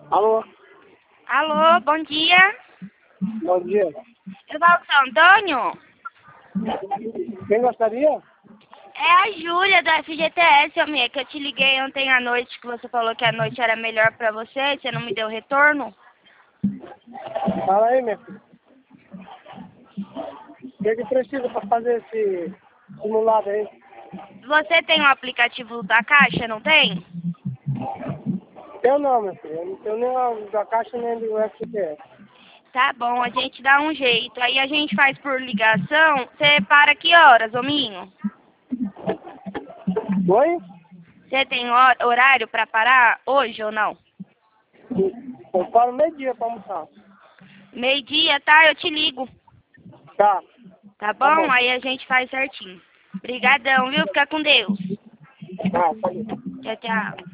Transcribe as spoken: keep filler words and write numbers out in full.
Alô? Alô, bom dia. Bom dia. Eu falo com o seu Antônio? Quem gostaria? É a Júlia da F G T S, amiga, que eu te liguei ontem à noite, que você falou que a noite era melhor pra você, você não me deu retorno. Fala aí, minha filha. O que, que precisa para fazer esse simulado aí? Você tem o aplicativo da Caixa, não tem? Eu não, meu filho. Eu não tenho nem a da Caixa nem do F G T S. Tá bom, a gente dá um jeito. Aí a gente faz por ligação. Você para que horas, Ominho? Oi? Você tem hor- horário pra parar hoje ou não? Eu falo meio-dia para almoçar. Meio-dia, tá? Eu te ligo. Tá. Tá bom? Tá bom. Aí a gente faz certinho. Obrigadão, viu? Fica com Deus. Tá, tá bom. Tchau, tchau.